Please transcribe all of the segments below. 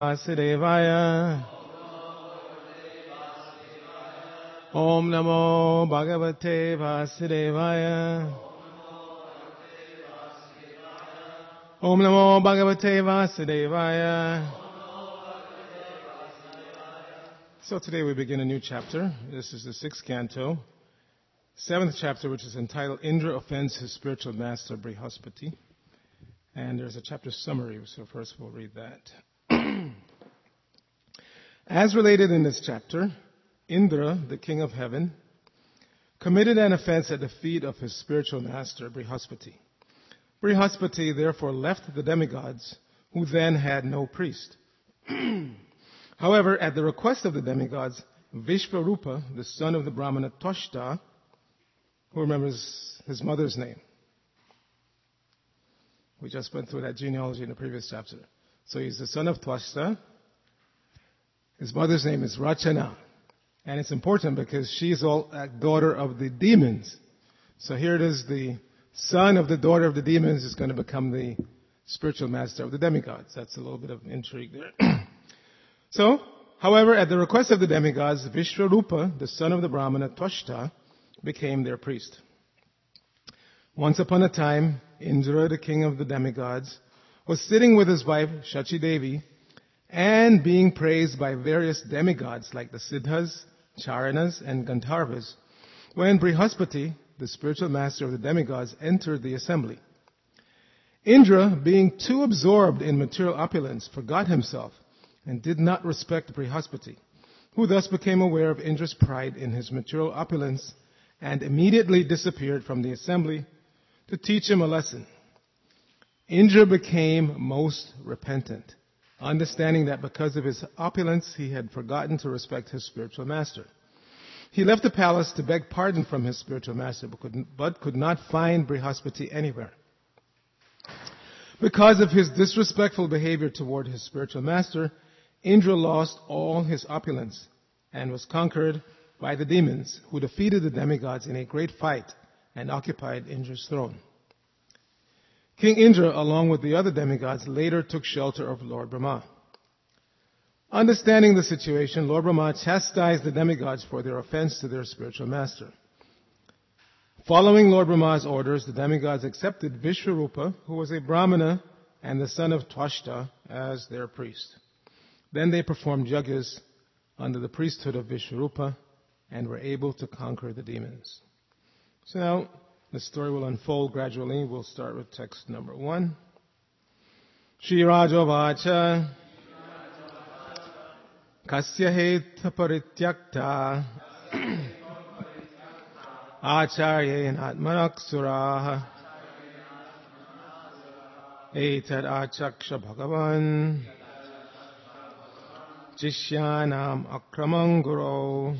Vasudevaya. Om Namo Bhagavate Vasudevaya. Om Namo Bhagavate Vasudevaya. So today we begin a new chapter. This is the 6th canto, 7th chapter, which is entitled Indra Offends His Spiritual Master Brihaspati. And there's a chapter summary, so first we'll read that. As related in this chapter, Indra, the king of heaven, committed an offense at the feet of his spiritual master, Brihaspati. Brihaspati therefore left the demigods, who then had no priest. However, at the request of the demigods, Vishvarupa, the son of the Brahmana Twashta, who remembers his mother's name? We just went through that genealogy in the previous chapter. So he's the son of Twashta. His mother's name is Rachana. And it's important because she's a daughter of the demons. So here it is, the son of the daughter of the demons is going to become the spiritual master of the demigods. That's a little bit of intrigue there. So, however, at the request of the demigods, Vishvarupa, the son of the Brahmana Twashta, became their priest. Once upon a time, Indra, the king of the demigods, was sitting with his wife, Shachi Devi, and being praised by various demigods like the Siddhas, Charanas, and Gandharvas, when Brihaspati, the spiritual master of the demigods, entered the assembly. Indra, being too absorbed in material opulence, forgot himself and did not respect Brihaspati, who thus became aware of Indra's pride in his material opulence and immediately disappeared from the assembly to teach him a lesson. Indra became most repentant, understanding that because of his opulence he had forgotten to respect his spiritual master. He left the palace to beg pardon from his spiritual master, but could not find Brihaspati anywhere. Because of his disrespectful behavior toward his spiritual master, Indra lost all his opulence and was conquered by the demons, who defeated the demigods in a great fight and occupied Indra's throne. King Indra, along with the other demigods, later took shelter of Lord Brahma. Understanding the situation, Lord Brahma chastised the demigods for their offense to their spiritual master. Following Lord Brahma's orders, the demigods accepted Vishvarupa, who was a Brahmana and the son of Twashta, as their priest. Then they performed yagas under the priesthood of Vishvarupa and were able to conquer the demons. So now the story will unfold gradually. We'll start with text number 1. Shri Raja Vacha Kasya Heta Parityakta Acharyen Atmanaksuraha Etad Achaksha Bhagavan Jishyanam Akramanguro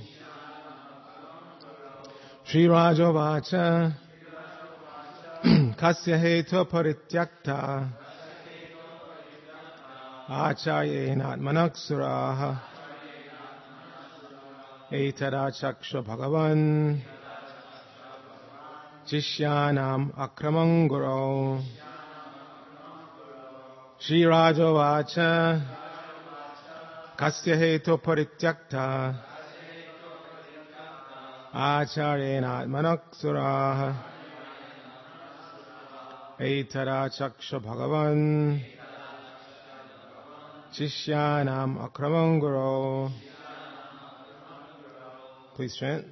Shri Raja Vacha Kasya Heta Parityakta Acharyen Atmanaksuraha Etad Achaksha Bhagavan Jishyanam Akramanguro Shri Raja Vacha Kasya Heto Parityakta Acharyen Atmanaksuraha Etara Chaksha Bhagavan Jishyanam Akramanguro. Please chant.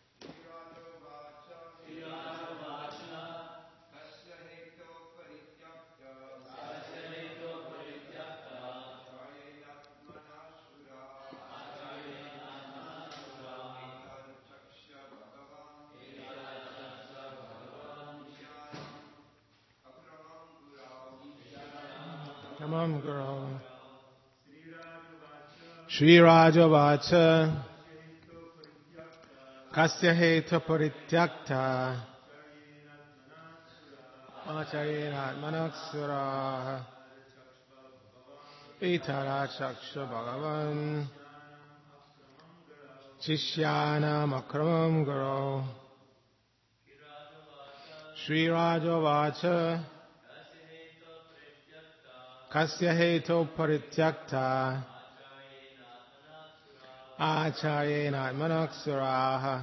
Come on, girl. Shri Raja Vacha Kasya Heta Parityakta Acharyen Atmanaksuraha Etara Chaksha Bhagavan Chishyanam Akramam Garo. Shri Raja Vacha Kasya heto parityakta Acharyena manaksuraha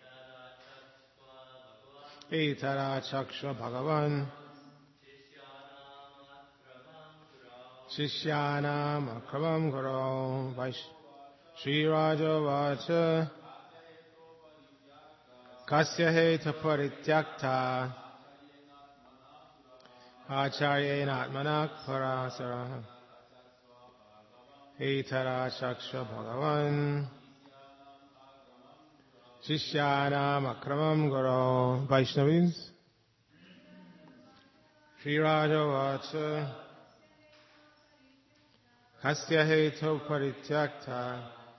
Itara chaksha bhagavan Shishyanam akravam guru Shri Raja Vacha Kasya heta parityakta Acharyena atmanak parasara Itara chaksha bhagavan Shishyanam akramam guru Vaishnavis Shri Raja Vacha Kasya heto parityakta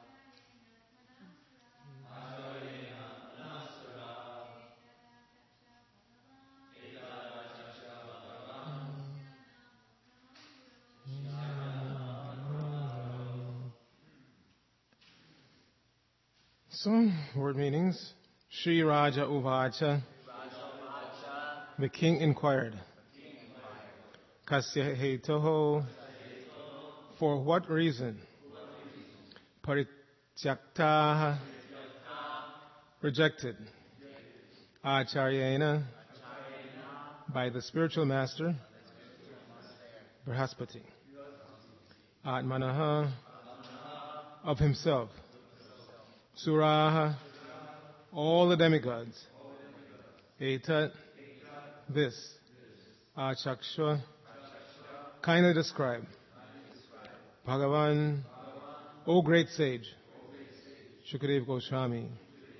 So, word meanings. Shri Raja Uvacha. The king inquired. Kasya hetoho. For what reason? Parityakta. Rejected. Acharyena. By the spiritual master. Brihaspati. Atmanaha. Of himself. Suraha, all the demigods. Etat, this. Achakshva, kindly describe. Bhagavan, O great sage. Shukadeva Goswami.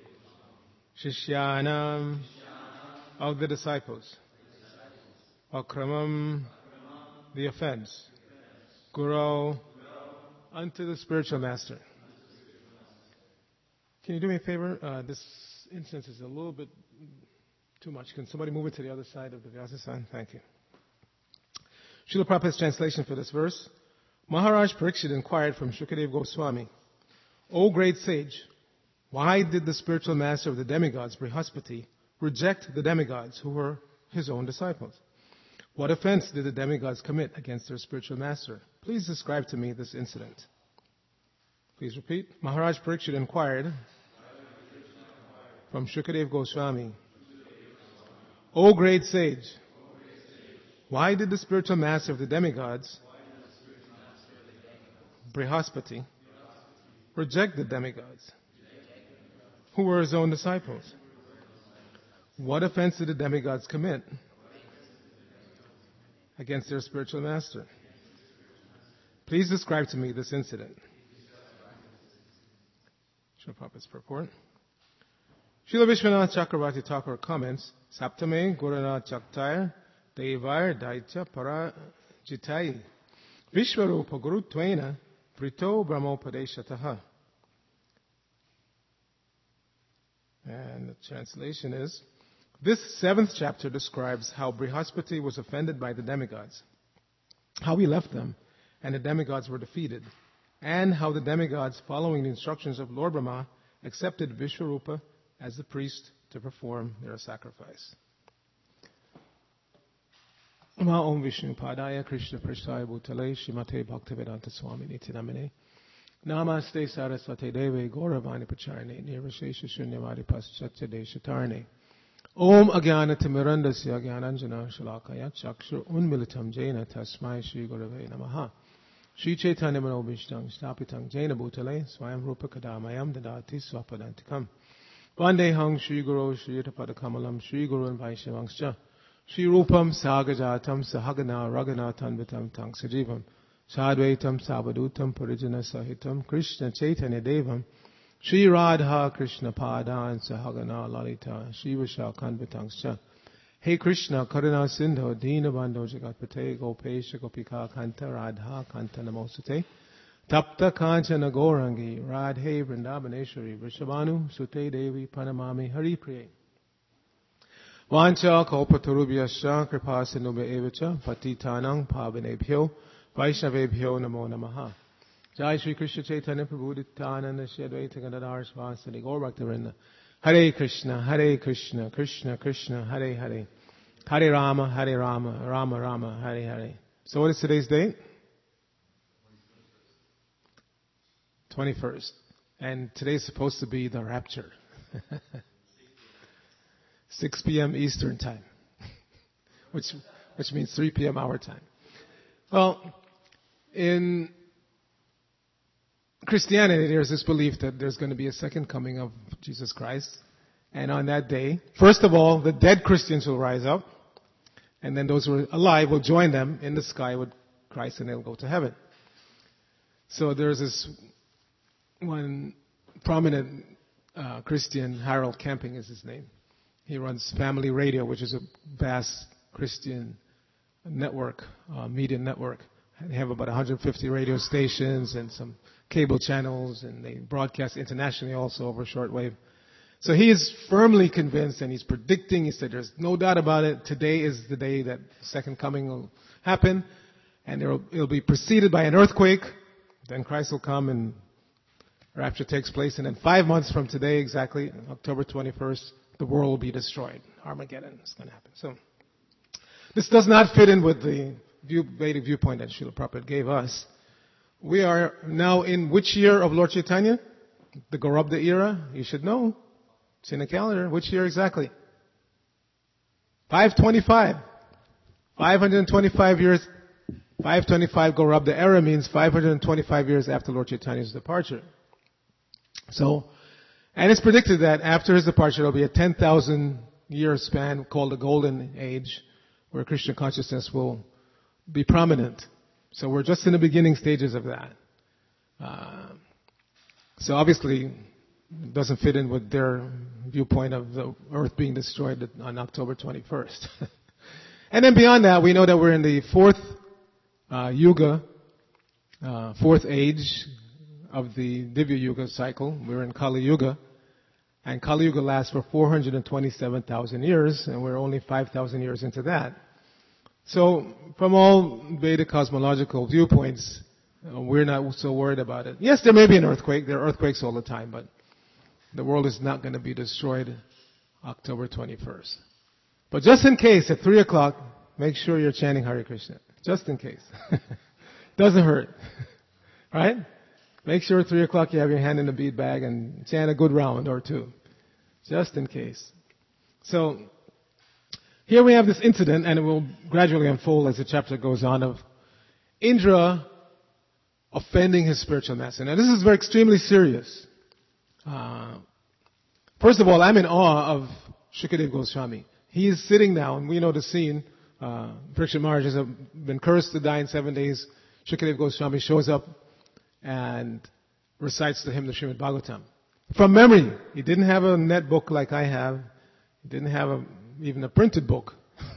Shishyanam, of the disciples. Akramam, the offense. Guru, unto the spiritual master. Can you do me a favor? This instance is a little bit too much. Can somebody move it to the other side of the Vyasa-san? Thank you. Srila Prabhupada's translation for this verse. Maharaj Parikshit inquired from Shukadeva Goswami, O great sage, why did the spiritual master of the demigods, Brihaspati, reject the demigods who were his own disciples? What offense did the demigods commit against their spiritual master? Please describe to me this incident. Please repeat. Maharaj Parikshit inquired from Shukadeva Goswami, O great sage, why did the spiritual master of the demigods, Brihaspati, reject the demigods, who were his own disciples? What offense did the demigods commit against their spiritual master? Please describe to me this incident. Srila Prabhupada's purport. Srila Vishwanath Chakravarti Thakur comments, Saptame Gurana Chaktair Devar Daitya Parajitai Vishwarupa Guru Tvena Prito Brahmopadeshataha. And the translation is, this 7th chapter describes how Brihaspati was offended by the demigods, how he left them, and the demigods were defeated, and how the demigods, following the instructions of Lord Brahma, accepted Vishwarupa as the priest to perform their sacrifice. Om Vishnu Padaya Krishna Prasthaya Bhutale Shrimate Bhaktivedanta Swami Niti Namine Namaste Saraswate Deve Gauravani Pacharne Nirvashesha Shunyavadi Paschatya Deshatarne Om Agyana Timirandasya Agyananjana Shalakaya Chakshur Unmilitam Jaina Tasmai Shri Gurave Namaha Shri Chaitanya Manobhishtang Stapitang Jaina Bhutale Swayam Rupa Kadamayam Dadati Swapadantikam Vandehang Shri Guru Shri Yatapada Kamalam Shri Guru and Vaishnavangscha Shri Rupam Sagajatam Sahagana Raghunatanvitam Tang Sajivam Sadvaitam Savadutam Parijana Sahitam Krishna Chaitanya Devam Shri Radha Krishna Padan Sahagana Lalita Shri Vishakhanvitangscha Hey Krishna Karuna Sindho Dina Bandho Jagatpate Gopesha Gopika Kanta Radha Kanta Namosate Tapta Kanchana Gaurangi Radhe Vrindavaneshwari Vrishabhanu Sute Devi Panamami Hari Priye Vancha Kalpatarubhyascha Kripa Sindhubhya Evacha Patitanang Pavanebhyo Vaishnavebhyo Namo Namaha Jai Shri Krishna Chaitanya Prabhu Nityananda Shri Advaita Gadadhar Svasadi Gaur Bhaktivinoda Hare Krishna Krishna Krishna Hare Hare Hare Rama Rama Rama Hare Hare. So what is today's date? 21st. And today's supposed to be the rapture. 6 p.m. Eastern time. which means 3 p.m. our time. Well, in Christianity, there's this belief that there's going to be a second coming of Jesus Christ. And on that day, first of all, the dead Christians will rise up. And then those who are alive will join them in the sky with Christ and they'll go to heaven. So there's this one prominent Christian, Harold Camping is his name. He runs Family Radio, which is a vast Christian network, media network. They have about 150 radio stations and some cable channels, and they broadcast internationally also over shortwave. So he is firmly convinced, and he's predicting, he said there's no doubt about it, today is the day that second coming will happen, and it'll be preceded by an earthquake, then Christ will come and rapture takes place, and then 5 months from today exactly, October 21st, the world will be destroyed. Armageddon is going to happen. So this does not fit in with the Vedic viewpoint that Srila Prabhupada gave us. We are now in which year of Lord Chaitanya? The Gaurabda era? You should know. It's in the calendar. Which year exactly? 525. 525 years. 525 Gaurabda era means 525 years after Lord Chaitanya's departure. So, and it's predicted that after his departure there will be a 10,000 year span called the Golden Age, where Krishna consciousness will be prominent. So we're just in the beginning stages of that. So obviously it doesn't fit in with their viewpoint of the earth being destroyed on October 21st. And then beyond that, we know that we're in the fourth Yuga, fourth age of the Divya Yuga cycle. We're in Kali Yuga. And Kali Yuga lasts for 427,000 years, and we're only 5,000 years into that. So, from all Vedic cosmological viewpoints, we're not so worried about it. Yes, there may be an earthquake. There are earthquakes all the time, but the world is not going to be destroyed October 21st. But just in case, at 3 o'clock, make sure you're chanting Hare Krishna. Just in case. Doesn't hurt. Right? Make sure at 3 o'clock you have your hand in the bead bag and chant a good round or two. Just in case. So, here we have this incident, and it will gradually unfold as the chapter goes on, of Indra offending his spiritual master. Now this is very extremely serious. First of all, I'm in awe of Shukadeva Goswami. He is sitting down, we know the scene, Parikshit Maharaj has been cursed to die in 7 days. Shukadeva Goswami shows up and recites to him the Srimad Bhagavatam. From memory. He didn't have a net book like I have. He didn't have even a printed book.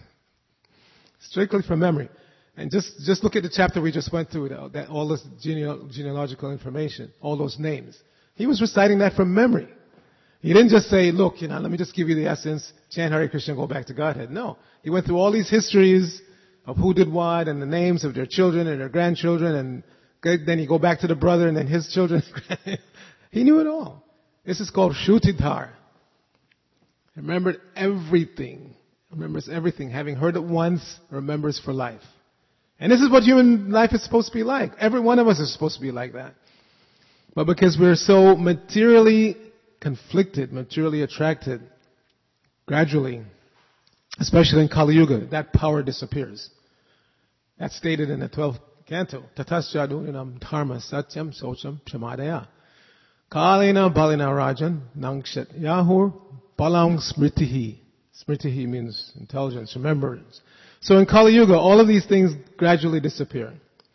Strictly from memory. And just look at the chapter we just went through, that all this genealogical information, all those names. He was reciting that from memory. He didn't just say, look, let me just give you the essence, chant Hare Krishna, go back to Godhead. No. He went through all these histories of who did what and the names of their children and their grandchildren, and then you go back to the brother and then his children. He knew it all. This is called Shrutidhar. Remembered everything. Remembers everything. Having heard it once, remembers for life. And this is what human life is supposed to be like. Every one of us is supposed to be like that. But because we're so materially conflicted, materially attracted, gradually, especially in Kali Yuga, that power disappears. That's stated in the 12th canto. Tatasya duninam dharma satyam socham shamadaya. Kalina balina rajan nangshat yahur balang smritihi. Smritihi means intelligence, remembrance. So in Kali Yuga, all of these things gradually disappear.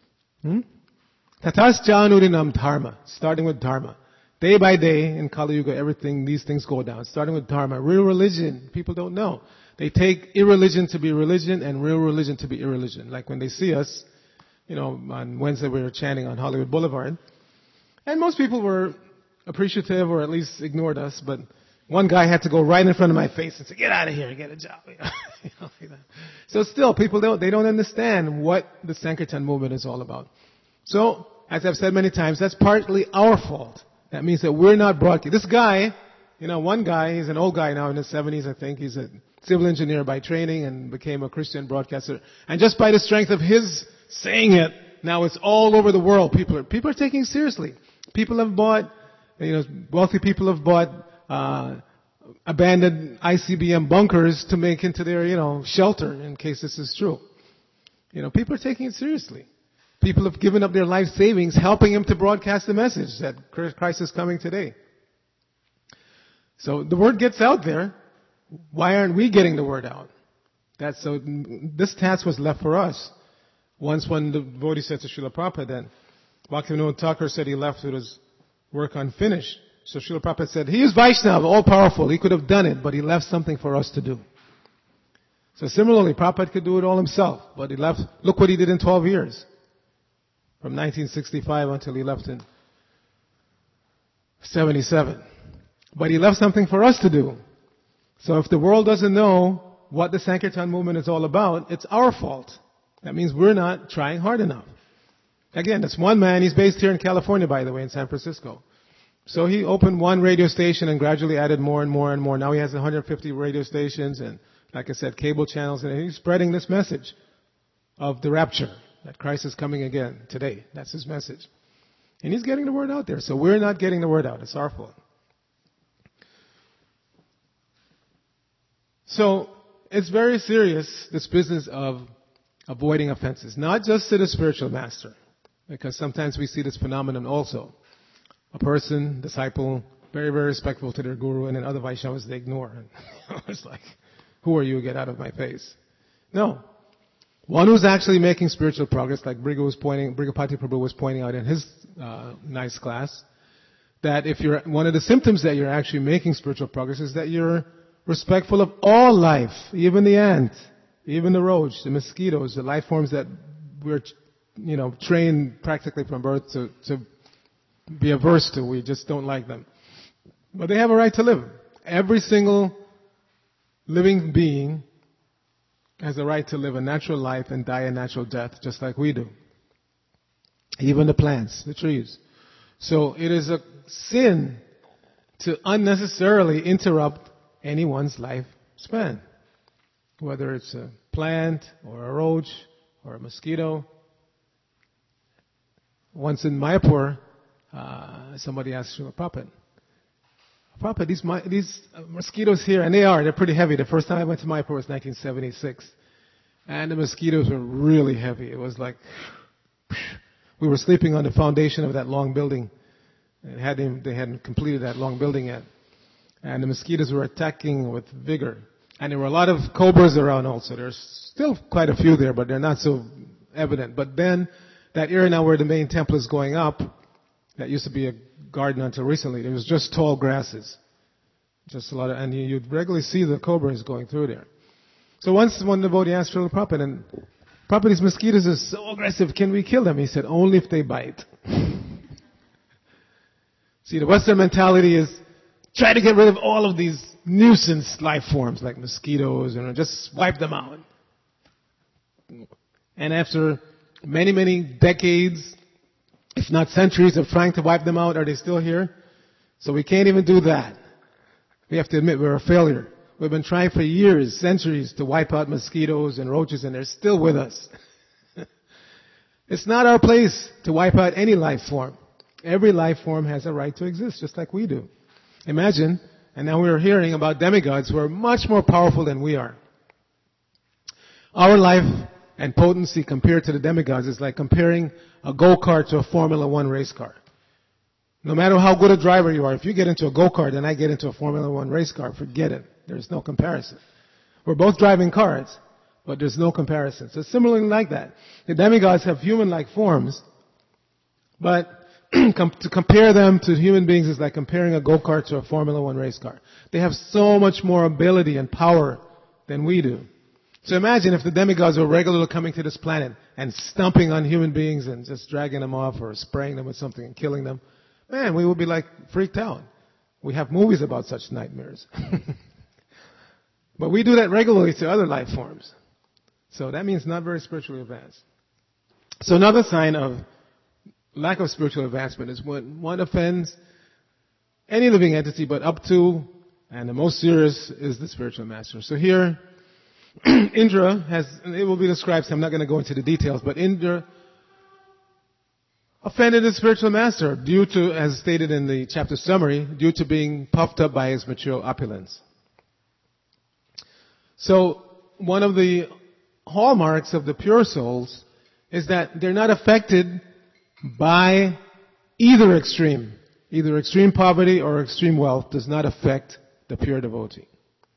Tatasya duninam dharma, starting with dharma. Day by day in Kali Yuga, these things go down. Starting with dharma. Real religion, people don't know. They take irreligion to be religion and real religion to be irreligion. Like when they see us, on Wednesday we were chanting on Hollywood Boulevard. And most people were appreciative or at least ignored us, but one guy had to go right in front of my face and say, get out of here, get a job. Like that. So still, people don't understand what the Sankirtan movement is all about. So, as I've said many times, that's partly our fault. That means that we're not broadcasting. This guy, one guy, he's an old guy now in his 70s, I think. He's a civil engineer by training and became a Christian broadcaster. And just by the strength of his saying it, now it's all over the world. People are taking it seriously. People have bought, wealthy people have bought abandoned ICBM bunkers to make into their, shelter in case this is true. People are taking it seriously. People have given up their life savings helping him to broadcast the message that Christ is coming today. So the word gets out there. Why aren't we getting the word out? This task was left for us. Once when the devotee said to Srila Prabhupada that Bhaktivinoda Thakur said he left with his work unfinished. So Srila Prabhupada said, he is Vaishnava, all powerful. He could have done it, but he left something for us to do. So similarly, Prabhupada could do it all himself, but he left, look what he did in 12 years. From 1965 until he left in 77. But he left something for us to do. So if the world doesn't know what the Sankirtan movement is all about, it's our fault. That means we're not trying hard enough. Again, that's one man. He's based here in California, by the way, in San Francisco. So he opened one radio station and gradually added more and more and more. Now he has 150 radio stations and, like I said, cable channels, and he's spreading this message of the rapture, that Christ is coming again today. That's his message. And he's getting the word out there. So we're not getting the word out. It's our fault. So it's very serious, this business of avoiding offenses. Not just to the spiritual master, because sometimes we see this phenomenon also. A person, disciple, very, very respectful to their guru, and then other Vaishnavas they ignore. And it's like, who are you? Get out of my face. No. One who's actually making spiritual progress, like Brigapati Prabhu was pointing out in his nice class, that if you're, one of the symptoms that you're actually making spiritual progress is that you're respectful of all life, even the ant, even the roach, the mosquitoes, the life forms that we're, trained practically from birth to be averse to. We just don't like them. But they have a right to live. Every single living being has a right to live a natural life and die a natural death, just like we do. Even the plants, the trees. So it is a sin to unnecessarily interrupt anyone's life span. Whether it's a plant or a roach or a mosquito. Once in Mayapur, somebody asked Srila Prabhupada, these mosquitoes here, and they're pretty heavy. The first time I went to Mayapur was 1976. And the mosquitoes were really heavy. It was like, we were sleeping on the foundation of that long building. They hadn't completed that long building yet. And the mosquitoes were attacking with vigor. And there were a lot of cobras around also. There's still quite a few there, but they're not so evident. But then, that area now where the main temple is going up, that used to be a garden until recently, there was just tall grasses. Just a lot of, and you'd regularly see the cobras going through there. So once one devotee asked Srila Prabhupada, and Prabhupada, these mosquitoes are so aggressive, can we kill them? He said, only if they bite. See, the Western mentality is, try to get rid of all of these nuisance life forms like mosquitoes and just wipe them out. And after many, many decades, if not centuries of trying to wipe them out, are they still here? So we can't even do that. We have to admit we're a failure. We've been trying for years, centuries to wipe out mosquitoes and roaches and they're still with us. It's not our place to wipe out any life form. Every life form has a right to exist just like we do. Imagine, and now we're hearing about demigods who are much more powerful than we are. Our life and potency compared to the demigods is like comparing a go-kart to a Formula One race car. No matter how good a driver you are, if you get into a go-kart and I get into a Formula One race car, forget it. There's no comparison. We're both driving cars, but there's no comparison. So similarly like that. The demigods have human-like forms, but to compare them to human beings is like comparing a go-kart to a Formula One race car. They have so much more ability and power than we do. So imagine if the demigods were regularly coming to this planet and stomping on human beings and just dragging them off or spraying them with something and killing them. Man, we would be like freaked out. We have movies about such nightmares. But we do that regularly to other life forms. So that means not very spiritually advanced. So another sign of lack of spiritual advancement is when one offends any living entity, but up to, and the most serious is the spiritual master. So here, Indra has, and it will be described, so I'm not going to go into the details, but Indra offended his spiritual master due to, as stated in the chapter summary, due to being puffed up by his material opulence. So, one of the hallmarks of the pure souls is that they're not affected by either extreme. Either extreme poverty or extreme wealth does not affect the pure devotee.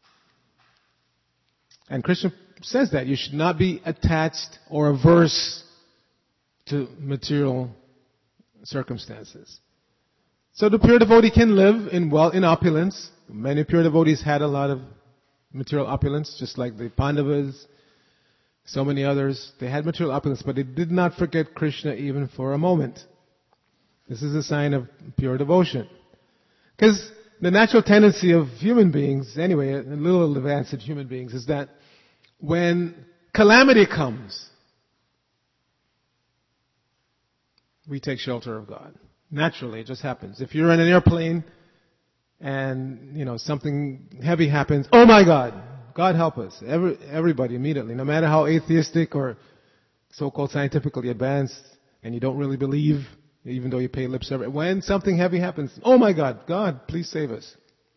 And Krishna says that you should not be attached or averse to material circumstances. So the pure devotee can live in opulence. Many pure devotees had a lot of material opulence, just like the Pandavas, so many others. They had material opulence, but they did not forget Krishna even for a moment. This is a sign of pure devotion. Because the natural tendency of human beings, anyway, a little advanced in human beings, is that when calamity comes, we take shelter of God. Naturally, it just happens. If you're in an airplane and, something heavy happens, oh my God, God help us. Everybody immediately, no matter how atheistic or so-called scientifically advanced, and you don't really believe, even though you pay lip service, when something heavy happens, oh my God, God, please save us.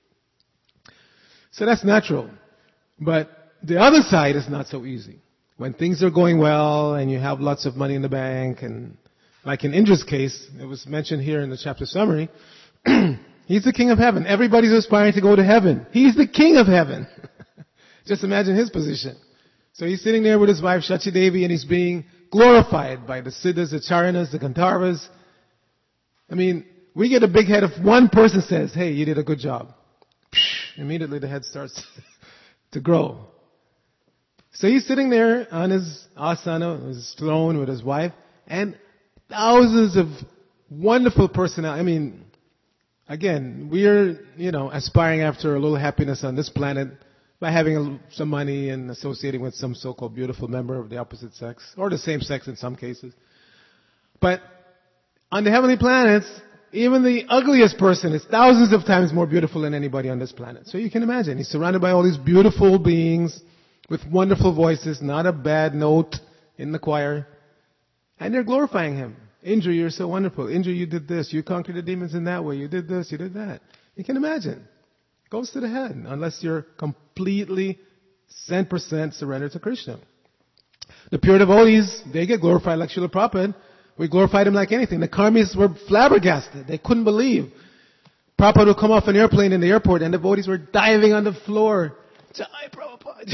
So that's natural. But the other side is not so easy. When things are going well and you have lots of money in the bank, and like in Indra's case, it was mentioned here in the chapter summary, he's the king of heaven. Everybody's aspiring to go to heaven. He's the king of heaven. Just imagine his position. So he's sitting there with his wife Shachi Devi and he's being glorified by the Siddhas, the Charanas, the Gandharvas. I mean, we get a big head if one person says, hey, you did a good job. Immediately the head starts to grow. So he's sitting there on his asana, his throne with his wife, and thousands of wonderful personalities. I mean, again, we're, aspiring after a little happiness on this planet by having some money and associating with some so-called beautiful member of the opposite sex, or the same sex in some cases. But on the heavenly planets, even the ugliest person is thousands of times more beautiful than anybody on this planet. So you can imagine, he's surrounded by all these beautiful beings with wonderful voices, not a bad note in the choir. And they're glorifying him. Indra, you're so wonderful. Indra, you did this. You conquered the demons in that way. You did this. You did that. You can imagine. Goes to the head unless you're completely 100% surrendered to Krishna. The pure devotees, they get glorified like Srila Prabhupada. We glorified him like anything. The karmis were flabbergasted. They couldn't believe. Prabhupada would come off an airplane in the airport and the devotees were diving on the floor. Jai Prabhupada.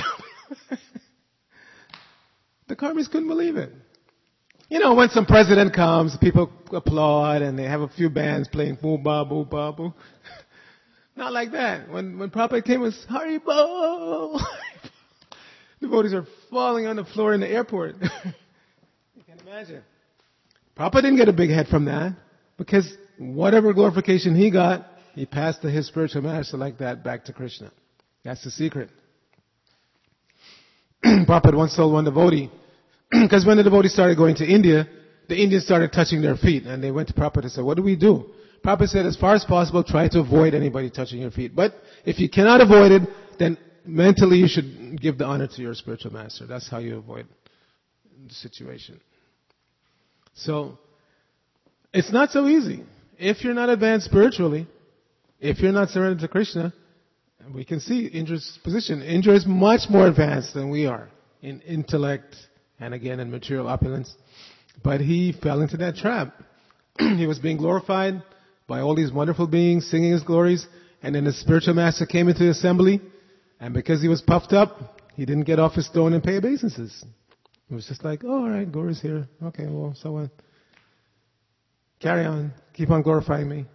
The karmis couldn't believe it. When some president comes, people applaud and they have a few bands playing boo ba boo ba boo. Not like that. When Prabhupada came, it was Haribo. The devotees are falling on the floor in the airport. You can imagine. Prabhupada didn't get a big head from that because whatever glorification he got, he passed to his spiritual master like that back to Krishna. That's the secret. Prabhupada once told one devotee, because when the devotees started going to India, the Indians started touching their feet. And they went to Prabhupada and said, what do we do? Prabhupada said, as far as possible, try to avoid anybody touching your feet. But if you cannot avoid it, then mentally you should give the honor to your spiritual master. That's how you avoid the situation. So, it's not so easy. If you're not advanced spiritually, if you're not surrendered to Krishna, we can see Indra's position. Indra is much more advanced than we are in intellect and again in material opulence. But he fell into that trap. He was being glorified by all these wonderful beings singing his glories, and then his spiritual master came into the assembly, and because he was puffed up, he didn't get off his throne and pay obeisances. It was just like, oh, all right, Gaura's here. Okay, well, so what? Carry on. Keep on glorifying me.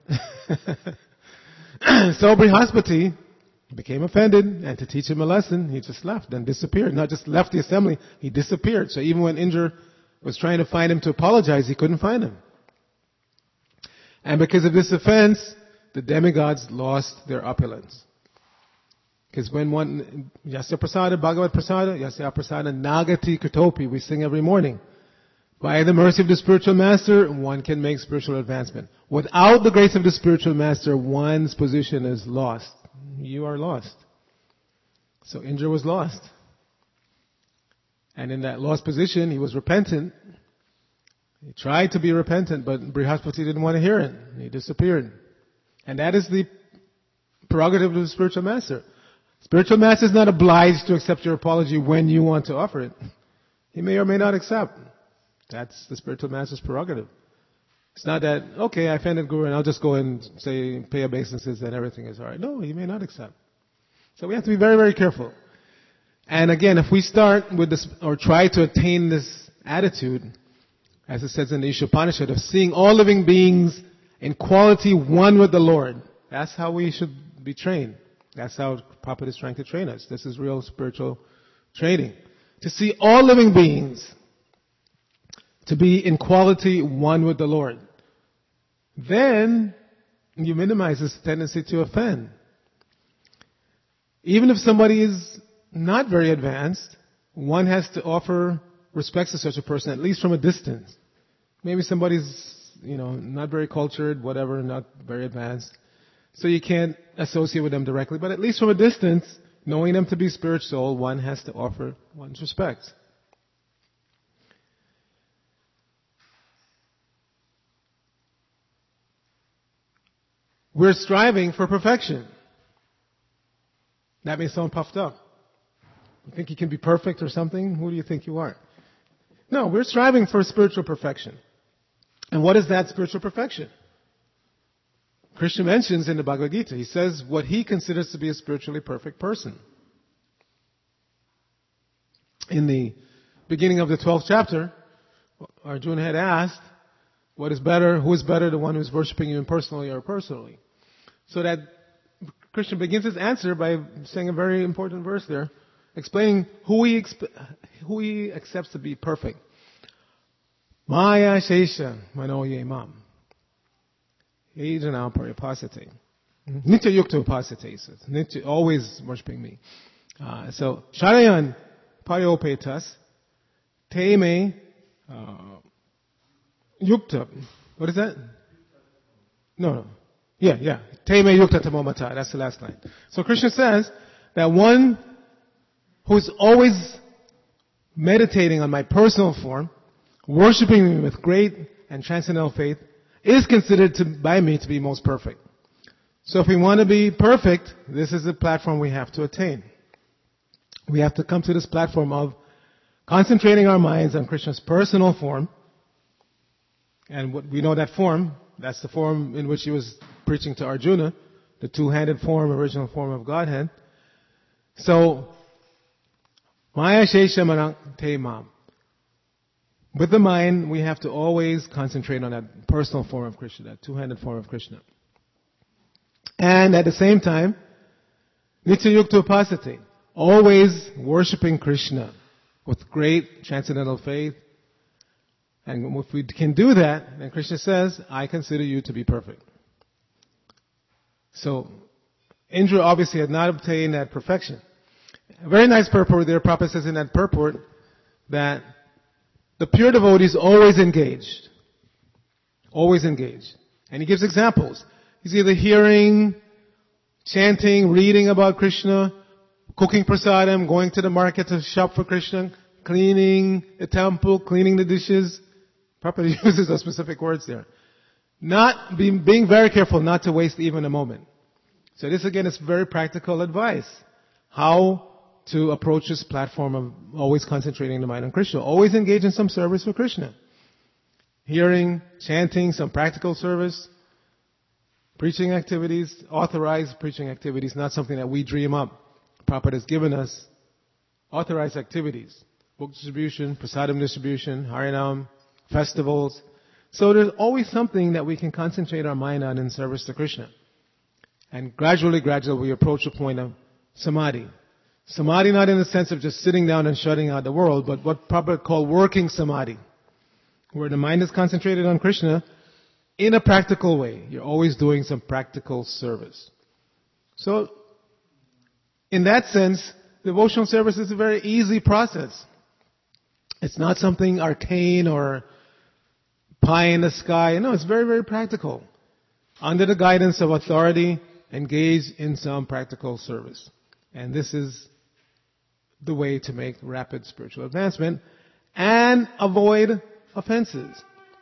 So Brihaspati became offended, and to teach him a lesson, he just left and disappeared. Not just left the assembly, he disappeared. So even when Indra was trying to find him to apologize, he couldn't find him. And because of this offense, the demigods lost their opulence. Because when one, Yasya Prasada, Bhagavad Prasada, Yasya Prasada, Nagati Kritopi, we sing every morning. By the mercy of the spiritual master, one can make spiritual advancement. Without the grace of the spiritual master, one's position is lost. You are lost. So Indra was lost. And in that lost position, he was repentant. He tried to be repentant, but Brihaspati didn't want to hear it. He disappeared. And that is the prerogative of the spiritual master. Spiritual master is not obliged to accept your apology when you want to offer it. He may or may not accept. That's the spiritual master's prerogative. It's not that, okay, I offended Guru and I'll just go and say, pay obeisances and everything is alright. No, he may not accept. So we have to be very, very careful. And again, if we start with this, or try to attain this attitude, as it says in the Ishopanishad, of seeing all living beings in quality one with the Lord, that's how we should be trained. That's how Prabhupada is trying to train us. This is real spiritual training. To see all living beings to be in quality one with the Lord. Then you minimize this tendency to offend. Even if somebody is not very advanced, one has to offer respects to such a person, at least from a distance. Maybe somebody's, not very cultured, whatever, not very advanced. So you can't associate with them directly, but at least from a distance, knowing them to be spiritual, one has to offer one's respects. We're striving for perfection. That may sound puffed up. You think you can be perfect or something? Who do you think you are? No, we're striving for spiritual perfection. And what is that spiritual perfection? Krishna mentions in the Bhagavad Gita, he says what he considers to be a spiritually perfect person. In the beginning of the 12th chapter, Arjuna had asked, what is better, who is better, the one who is worshipping you impersonally or personally? So that Krishna begins his answer by saying a very important verse there, explaining who he accepts to be perfect. Maya Shesha Manoye Mam. Yajana Paripasate. Nitya Yukta Upasate. Nitya, always worshipping me. So, Sharayan Pariopetas. Teme Yukta. What is that? No. Yeah. Teme Yukta Tamomata. That's the last line. So Krishna says that one who's always meditating on my personal form, worshipping me with great and transcendental faith, is considered by me to be most perfect. So if we want to be perfect, this is the platform we have to attain. We have to come to this platform of concentrating our minds on Krishna's personal form. And what we know that form, that's the form in which he was preaching to Arjuna, the two-handed form, original form of Godhead. So, Maya Shesha Manang Te Mam. With the mind, we have to always concentrate on that personal form of Krishna, that two-handed form of Krishna. And at the same time, Nitya Yukta Upasate, always worshipping Krishna with great transcendental faith. And if we can do that, then Krishna says, I consider you to be perfect. So, Indra obviously had not obtained that perfection. A very nice purport there. Prabhupada says in that purport that the pure devotee is always engaged. Always engaged. And he gives examples. He's either hearing, chanting, reading about Krishna, cooking prasadam, going to the market to shop for Krishna, cleaning the temple, cleaning the dishes. Prabhupada uses those specific words there. Being very careful not to waste even a moment. So this again is very practical advice. How to approach this platform of always concentrating the mind on Krishna. Always engage in some service for Krishna. Hearing, chanting, some practical service, preaching activities, authorized preaching activities, not something that we dream up. Prabhupada has given us authorized activities. Book distribution, prasadam distribution, Harinam, festivals. So there's always something that we can concentrate our mind on in service to Krishna. And gradually we approach a point of samadhi. Samadhi not in the sense of just sitting down and shutting out the world, but what Prabhupada called working samadhi, where the mind is concentrated on Krishna in a practical way. You're always doing some practical service. So, in that sense, devotional service is a very easy process. It's not something arcane or pie in the sky. No, it's very, very practical. Under the guidance of authority, engage in some practical service. And this is the way to make rapid spiritual advancement and avoid offenses.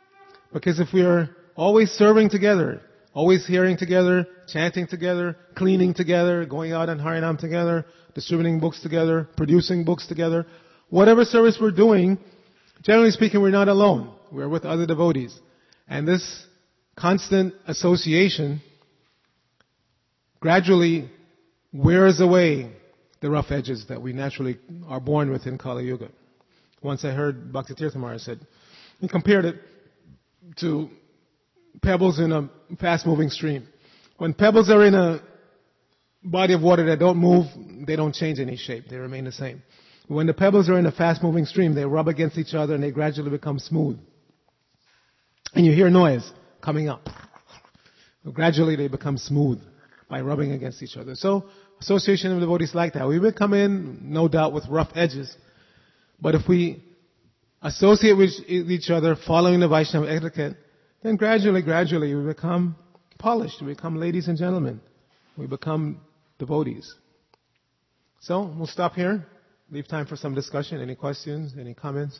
Because if we are always serving together, always hearing together, chanting together, cleaning together, going out and Harinam together, distributing books together, producing books together, whatever service we're doing, generally speaking, we're not alone. We're with other devotees. And this constant association gradually wears away the rough edges that we naturally are born with in Kali Yuga. Once I heard Bhakti Tirtha Maharaj said, he compared it to pebbles in a fast-moving stream. When pebbles are in a body of water that don't move, they don't change any shape. They remain the same. When the pebbles are in a fast-moving stream, they rub against each other and they gradually become smooth. And you hear noise coming up. Gradually they become smooth by rubbing against each other. So, association of devotees like that. We will come in, no doubt, with rough edges. But if we associate with each other, following the Vaishnava etiquette, then gradually we become polished. We become ladies and gentlemen. We become devotees. So, we'll stop here. Leave time for some discussion. Any questions? Any comments?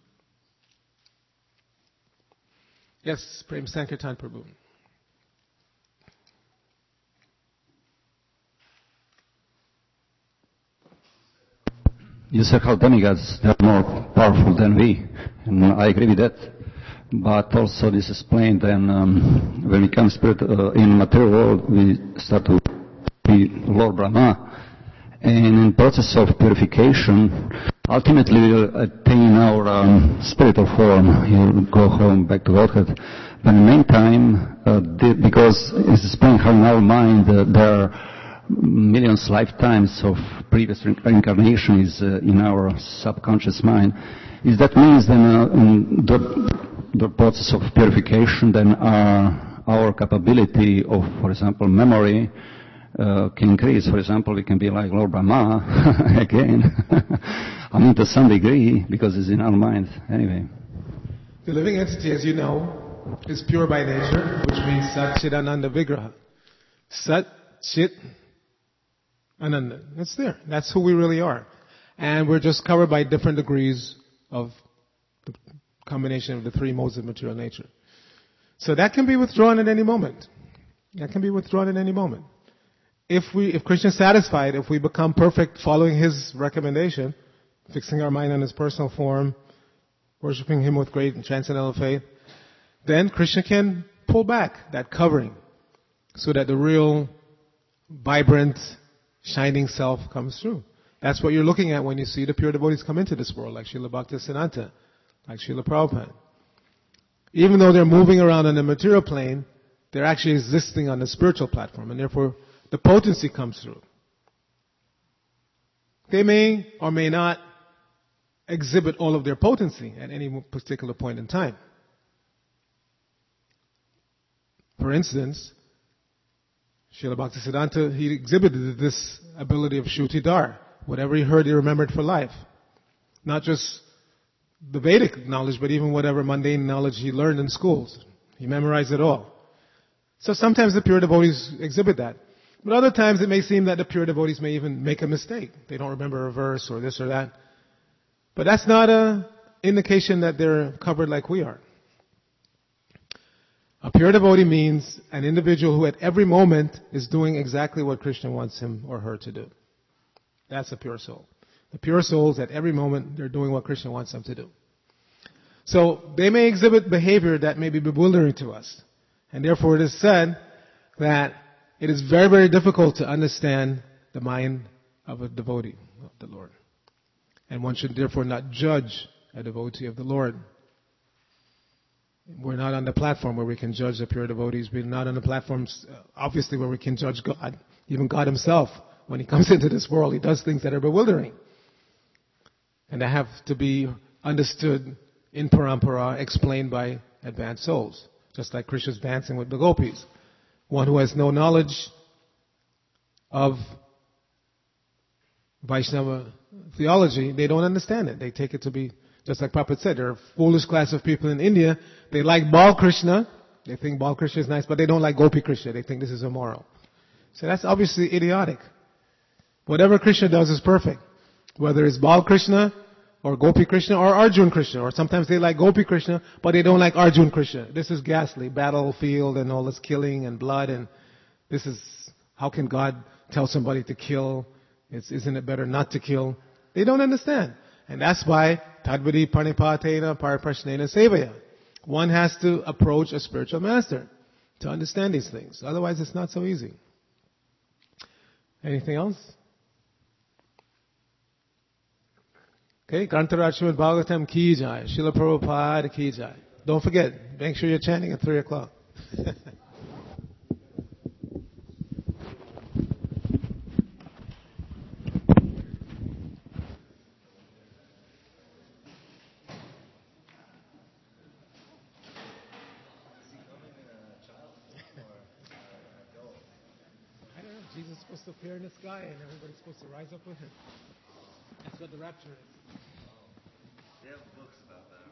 Yes, Prem Sankirtan Prabhu. You said how demigods are more powerful than we, and I agree with that. But also this is explained then when we come spirit in material world, we start to be Lord Brahma, and in process of purification, ultimately we'll attain our spiritual form. You'll go home back to Godhead. But in the meantime, because it's explained how in our mind there are millions lifetimes of previous reincarnation is in our subconscious mind. Is that means then in the process of purification, then our capability of, for example, memory can increase. For example, we can be like Lord Brahma again. I mean, to some degree, because it's in our mind. Anyway. The living entity, as you know, is pure by nature, which means Sat Chit Ananda Vigraha. Sat Chit Ananda. It's there. That's who we really are. And we're just covered by different degrees of the combination of the three modes of material nature. So that can be withdrawn at any moment. That can be withdrawn at any moment. If Krishna is satisfied, if we become perfect following his recommendation, fixing our mind on his personal form, worshipping him with great and transcendental faith, then Krishna can pull back that covering so that the real, vibrant, shining self comes through. That's what you're looking at when you see the pure devotees come into this world, like Srila Bhaktisiddhanta, like Srila Prabhupada. Even though they're moving around on the material plane, they're actually existing on the spiritual platform, and therefore the potency comes through. They may or may not exhibit all of their potency at any particular point in time. For instance, Srila Bhaktisiddhanta, he exhibited this ability of Shrutidhar. Whatever he heard, he remembered for life. Not just the Vedic knowledge, but even whatever mundane knowledge he learned in schools. He memorized it all. So sometimes the pure devotees exhibit that. But other times it may seem that the pure devotees may even make a mistake. They don't remember a verse or this or that. But that's not an indication that they're covered like we are. A pure devotee means an individual who at every moment is doing exactly what Krishna wants him or her to do. That's a pure soul. The pure souls at every moment, they're doing what Krishna wants them to do. So they may exhibit behavior that may be bewildering to us. And therefore it is said that it is very, very difficult to understand the mind of a devotee of the Lord. And one should therefore not judge a devotee of the Lord. We're not on the platform where we can judge the pure devotees. We're not on the platforms, obviously, where we can judge God. Even God himself, when he comes into this world, he does things that are bewildering. And that have to be understood in parampara, explained by advanced souls. Just like Krishna's dancing with the gopis. One who has no knowledge of Vaishnava theology, they don't understand it. They take it to be, just like Prabhupada said, there are a foolish class of people in India. They like Bal Krishna. They think Bal Krishna is nice, but they don't like Gopi Krishna. They think this is immoral. So that's obviously idiotic. Whatever Krishna does is perfect. Whether it's Bal Krishna or Gopi Krishna, or Arjun Krishna, or sometimes they like Gopi Krishna, but they don't like Arjun Krishna. This is ghastly, battlefield and all this killing and blood, and this is, how can God tell somebody to kill? Isn't it better not to kill? They don't understand. And that's why, Tadvidi Pranipatena Pariprashnena Sevaya. One has to approach a spiritual master to understand these things. Otherwise it's not so easy. Anything else? Okay, Grantaraj Srimad Bhagavatam ki jai, Srila Prabhupada ki jai. Don't forget, make sure you're chanting at 3 o'clock. I don't know, Jesus is supposed to appear in the sky and everybody's supposed to rise up with him. That's what the rapture is. They have books about that.